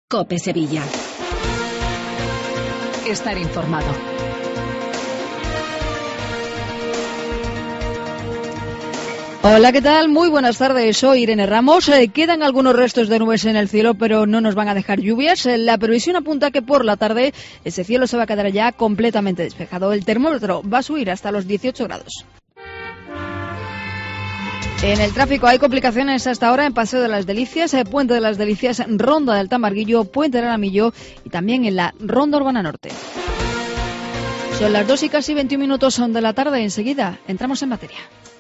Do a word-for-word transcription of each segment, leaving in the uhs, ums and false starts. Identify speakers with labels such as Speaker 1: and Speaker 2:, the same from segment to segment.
Speaker 1: COPE Sevilla. Estar informado.
Speaker 2: Hola, ¿qué tal? Muy buenas tardes, soy Irene Ramos. Eh, quedan algunos restos de nubes en el cielo, pero no nos van a dejar lluvias. Eh, la previsión apunta que por la tarde ese cielo se va a quedar ya completamente despejado. El termómetro va a subir hasta los dieciocho grados. En el tráfico hay complicaciones hasta ahora en Paseo de las Delicias, eh, Puente de las Delicias, Ronda del Tamarguillo, Puente del Aramillo y también en la Ronda Urbana Norte. Son las dos y casi veintiún minutos de la tarde. Enseguida entramos en materia.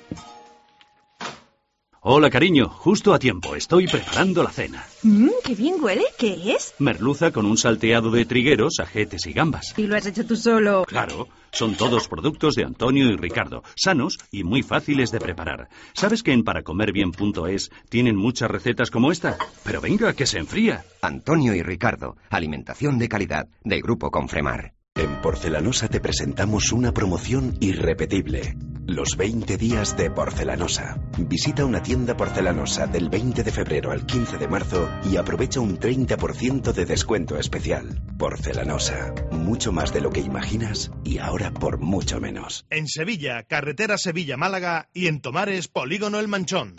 Speaker 3: Hola, cariño. Justo a tiempo. Estoy preparando la cena.
Speaker 4: Mmm, qué bien huele. ¿Qué es?
Speaker 3: Merluza con un salteado de trigueros, ajetes y gambas.
Speaker 4: ¿Y lo has hecho tú solo?
Speaker 3: Claro. Son todos productos de Antonio y Ricardo. Sanos y muy fáciles de preparar. ¿Sabes que en paracomerbien punto es tienen muchas recetas como esta? Pero venga, que se enfría.
Speaker 5: Antonio y Ricardo. Alimentación de calidad. De Grupo Confremar.
Speaker 6: En Porcelanosa te presentamos una promoción irrepetible. Los veinte días de Porcelanosa. Visita una tienda Porcelanosa del veinte de febrero al quince de marzo y aprovecha un treinta por ciento de descuento especial. Porcelanosa. Mucho más de lo que imaginas y ahora por mucho menos.
Speaker 7: En Sevilla, carretera Sevilla-Málaga y en Tomares, Polígono El Manchón.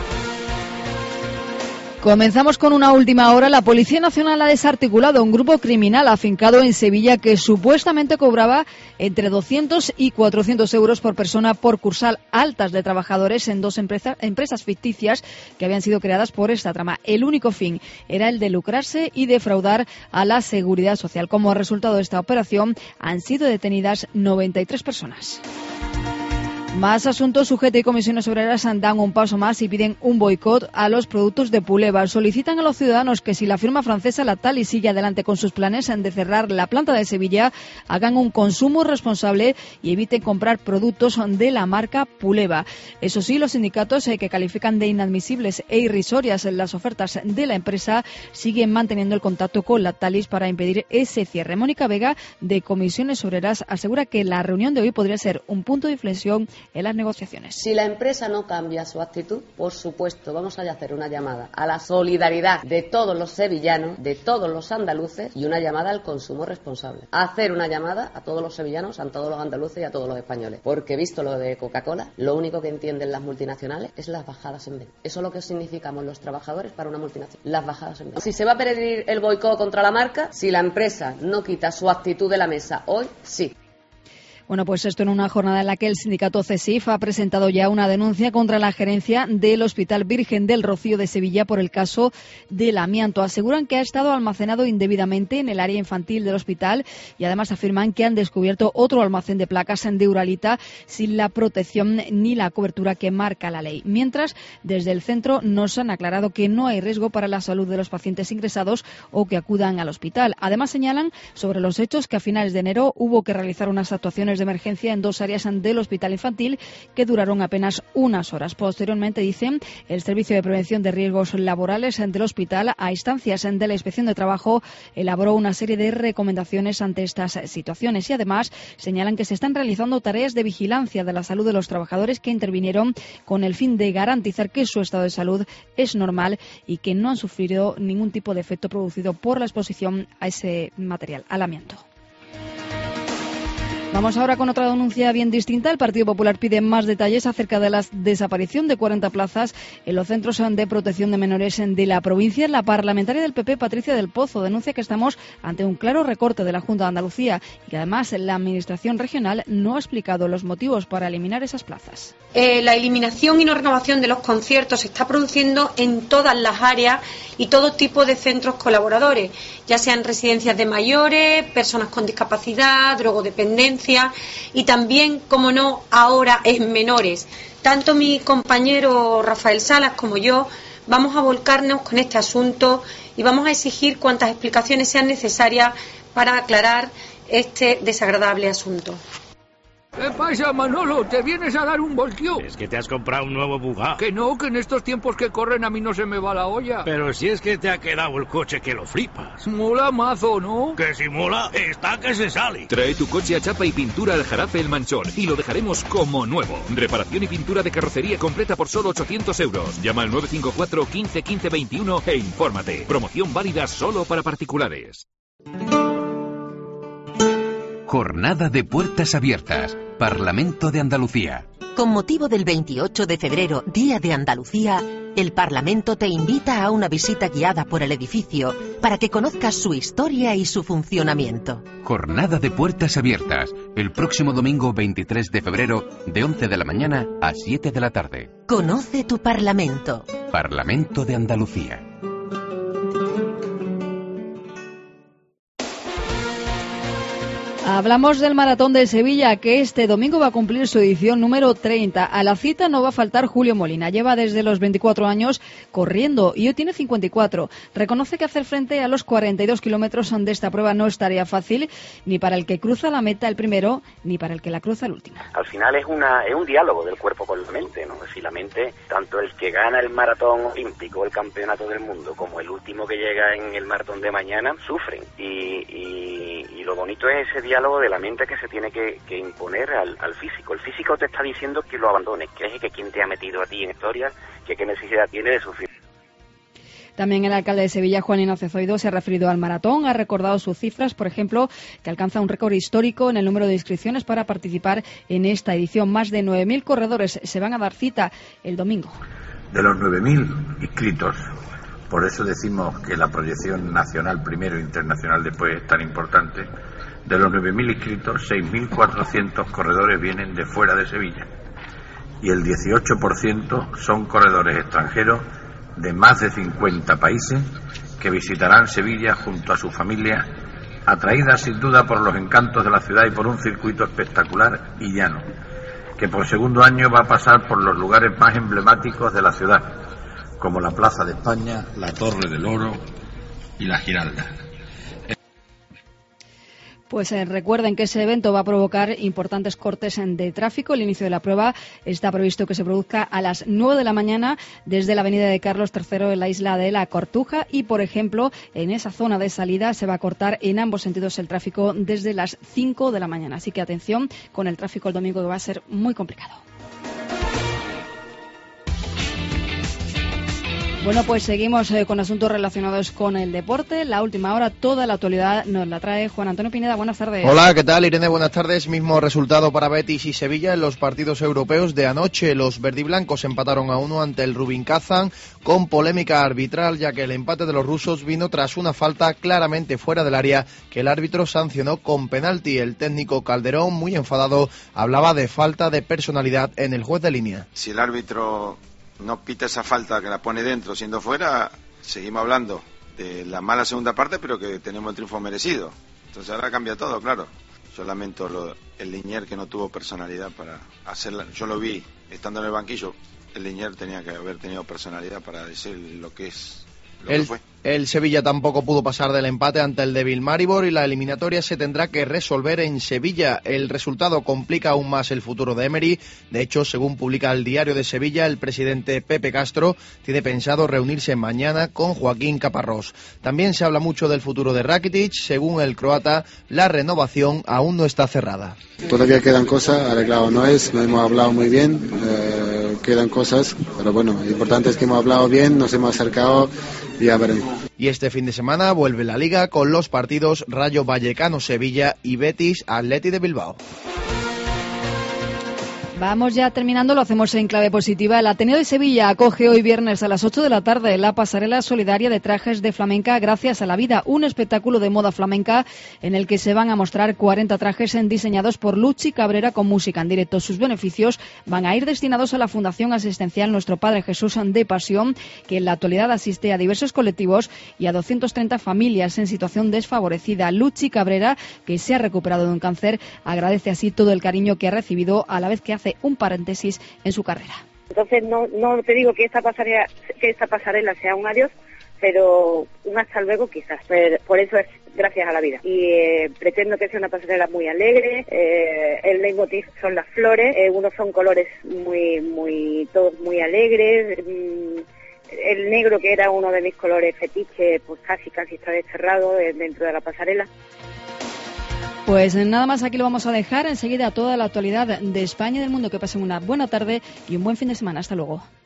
Speaker 2: Comenzamos con una última hora. La Policía Nacional ha desarticulado un grupo criminal afincado en Sevilla que supuestamente cobraba entre doscientos y cuatrocientos euros por persona por cursar altas de trabajadores en dos empresa, empresas ficticias que habían sido creadas por esta trama. El único fin era el de lucrarse y defraudar a la Seguridad Social. Como resultado de esta operación han sido detenidas noventa y tres personas. Más asuntos. U G T y Comisiones Obreras dan un paso más y piden un boicot a los productos de Puleva. Solicitan a los ciudadanos que si la firma francesa Latalis sigue adelante con sus planes de cerrar la planta de Sevilla, hagan un consumo responsable y eviten comprar productos de la marca Puleva. Eso sí, los sindicatos eh, que califican de inadmisibles e irrisorias las ofertas de la empresa siguen manteniendo el contacto con Latalis para impedir ese cierre. Mónica Vega, de Comisiones Obreras, asegura que la reunión de hoy podría ser un punto de inflexión en las negociaciones.
Speaker 8: Si la empresa no cambia su actitud, por supuesto, vamos a hacer una llamada a la solidaridad de todos los sevillanos, de todos los andaluces y una llamada al consumo responsable. Hacer una llamada a todos los sevillanos, a todos los andaluces y a todos los españoles. Porque visto lo de Coca-Cola, lo único que entienden las multinacionales es las bajadas en venta. Eso es lo que significamos los trabajadores para una multinacional. Las bajadas en venta. Si se va a pedir el boicot contra la marca, si la empresa no quita su actitud de la mesa hoy, sí.
Speaker 2: Bueno, pues esto en una jornada en la que el sindicato CESIF ha presentado ya una denuncia contra la gerencia del Hospital Virgen del Rocío de Sevilla por el caso del amianto. Aseguran que ha estado almacenado indebidamente en el área infantil del hospital y además afirman que han descubierto otro almacén de placas de Uralita sin la protección ni la cobertura que marca la ley. Mientras, desde el centro nos han aclarado que no hay riesgo para la salud de los pacientes ingresados o que acudan al hospital. Además, señalan sobre los hechos que a finales de enero hubo que realizar unas actuaciones de emergencia en dos áreas del hospital infantil que duraron apenas unas horas. Posteriormente, dicen, el Servicio de Prevención de Riesgos Laborales del hospital, a instancias de la Inspección de Trabajo, elaboró una serie de recomendaciones ante estas situaciones y además señalan que se están realizando tareas de vigilancia de la salud de los trabajadores que intervinieron con el fin de garantizar que su estado de salud es normal y que no han sufrido ningún tipo de efecto producido por la exposición a ese material, al amianto. Vamos ahora con otra denuncia bien distinta. El Partido Popular pide más detalles acerca de la desaparición de cuarenta plazas en los centros de protección de menores de la provincia. La parlamentaria del P P, Patricia del Pozo, denuncia que estamos ante un claro recorte de la Junta de Andalucía y que además la Administración regional no ha explicado los motivos para eliminar esas plazas.
Speaker 9: Eh, la eliminación y no renovación de los conciertos se está produciendo en todas las áreas y todo tipo de centros colaboradores, ya sean residencias de mayores, personas con discapacidad, drogodependencia y también, como no, ahora en menores. Tanto mi compañero Rafael Salas como yo vamos a volcarnos con este asunto y vamos a exigir cuantas explicaciones sean necesarias para aclarar este desagradable asunto.
Speaker 1: ¿Qué pasa, Manolo? ¿Te vienes a dar un voltio?
Speaker 10: Es que te has comprado un nuevo Bugatti.
Speaker 1: Que no, que en estos tiempos que corren a mí no se me va la olla.
Speaker 10: Pero si es que te ha quedado el coche que lo flipas.
Speaker 1: Mola mazo, ¿no?
Speaker 10: Que si mola, está que se sale.
Speaker 11: Trae tu coche a chapa y pintura al Jarafe El Manchón y lo dejaremos como nuevo. Reparación y pintura de carrocería completa por solo ochocientos euros. Llama al nueve cinco cuatro, quince, quince, veintiuno e infórmate. Promoción válida solo para particulares.
Speaker 12: Jornada de Puertas Abiertas. Parlamento de Andalucía.
Speaker 13: Con motivo del veintiocho de febrero, Día de Andalucía, el Parlamento te invita a una visita guiada por el edificio para que conozcas su historia y su funcionamiento.
Speaker 12: Jornada de Puertas Abiertas. El próximo domingo veintitrés de febrero, de once de la mañana a siete de la tarde.
Speaker 13: Conoce tu Parlamento.
Speaker 12: Parlamento de Andalucía.
Speaker 2: Hablamos del Maratón de Sevilla, que este domingo va a cumplir su edición número treinta. A la cita no va a faltar Julio Molina. Lleva desde los veinticuatro años corriendo y hoy tiene cincuenta y cuatro. Reconoce que hacer frente a los cuarenta y dos kilómetros de esta prueba no es tarea fácil, ni para el que cruza la meta el primero, ni para el que la cruza el último.
Speaker 14: Al final es, una, es un diálogo del cuerpo con la mente, ¿no? Si la mente, tanto el que gana el maratón olímpico, el campeonato del mundo, como el último que llega en el maratón de mañana, sufren. Y, y, y lo bonito es ese diálogo de la mente que se tiene que, que imponer al, al físico. El físico te está diciendo que lo abandones, que es que quien te ha metido a ti en historia, que qué necesidad tiene de sufrir.
Speaker 2: También el alcalde de Sevilla, Juan Ignacio Zoido, se ha referido al maratón, ha recordado sus cifras, por ejemplo, que alcanza un récord histórico en el número de inscripciones para participar en esta edición. Más de nueve mil corredores se van a dar cita el domingo.
Speaker 15: De los nueve mil inscritos, por eso decimos que la proyección nacional primero e internacional después es tan importante. De los nueve mil inscritos, seis mil cuatrocientos corredores vienen de fuera de Sevilla y el dieciocho por ciento son corredores extranjeros de más de cincuenta países que visitarán Sevilla junto a su familia, atraídas sin duda por los encantos de la ciudad y por un circuito espectacular y llano, que por segundo año va a pasar por los lugares más emblemáticos de la ciudad, como la Plaza de España, la Torre del Oro y la Giralda.
Speaker 2: Pues eh, recuerden que ese evento va a provocar importantes cortes de tráfico. El inicio de la prueba está previsto que se produzca a las nueve de la mañana desde la avenida de Carlos tercero en la isla de La Cortuja y, por ejemplo, en esa zona de salida se va a cortar en ambos sentidos el tráfico desde las cinco de la mañana. Así que atención con el tráfico el domingo, que va a ser muy complicado. Bueno, pues seguimos eh, con asuntos relacionados con el deporte. La última hora, toda la actualidad nos la trae Juan Antonio Pineda. Buenas tardes.
Speaker 16: Hola, ¿qué tal, Irene? Buenas tardes. Mismo resultado para Betis y Sevilla en los partidos europeos de anoche. Los verdiblancos empataron a uno ante el Rubin Kazan con polémica arbitral, ya que el empate de los rusos vino tras una falta claramente fuera del área que el árbitro sancionó con penalti. El técnico Calderón, muy enfadado, hablaba de falta de personalidad en el juez de línea.
Speaker 17: Si el árbitro no pita esa falta que la pone dentro siendo fuera, seguimos hablando de la mala segunda parte, pero que tenemos el triunfo merecido. Entonces ahora cambia todo, claro. Yo lamento lo, el Linier que no tuvo personalidad para hacerla. Yo lo vi estando en el banquillo. El Linier tenía que haber tenido personalidad para decir lo que es, lo
Speaker 16: el,
Speaker 17: que fue.
Speaker 16: El Sevilla tampoco pudo pasar del empate ante el débil Maribor y la eliminatoria se tendrá que resolver en Sevilla. El resultado complica aún más el futuro de Emery. De hecho, según publica el Diario de Sevilla, el presidente Pepe Castro tiene pensado reunirse mañana con Joaquín Caparrós. También se habla mucho del futuro de Rakitic. Según el croata, la renovación aún no está cerrada.
Speaker 18: Todavía quedan cosas, arreglado no es, no hemos hablado muy bien, eh, quedan cosas, pero bueno, lo importante es que hemos hablado bien, nos hemos acercado y ya veremos.
Speaker 16: Y este fin de semana vuelve la Liga con los partidos Rayo Vallecano-Sevilla y Betis-Atleti de Bilbao.
Speaker 2: Vamos ya terminando, lo hacemos en clave positiva. El Ateneo de Sevilla acoge hoy viernes a las ocho de la tarde la pasarela solidaria de trajes de flamenca Gracias a la Vida, un espectáculo de moda flamenca en el que se van a mostrar cuarenta trajes diseñados por Luchi Cabrera con música en directo. Sus beneficios van a ir destinados a la Fundación Asistencial Nuestro Padre Jesús de Pasión, que en la actualidad asiste a diversos colectivos y a doscientas treinta familias en situación desfavorecida. Luchi Cabrera, que se ha recuperado de un cáncer, agradece así todo el cariño que ha recibido, a la vez que hace un paréntesis en su carrera.
Speaker 19: Entonces no no te digo que esta pasarela que esta pasarela sea un adiós, pero un hasta luego quizás. Pero por eso es gracias a la vida. Y eh, pretendo que sea una pasarela muy alegre. Eh, el leitmotiv son las flores. Eh, unos son colores muy, muy, todos muy alegres. Mm, el negro, que era uno de mis colores fetiche, pues casi, casi está desterrado dentro de la pasarela.
Speaker 2: Pues nada más, aquí lo vamos a dejar. Enseguida toda la actualidad de España y del mundo. Que pasen una buena tarde y un buen fin de semana. Hasta luego.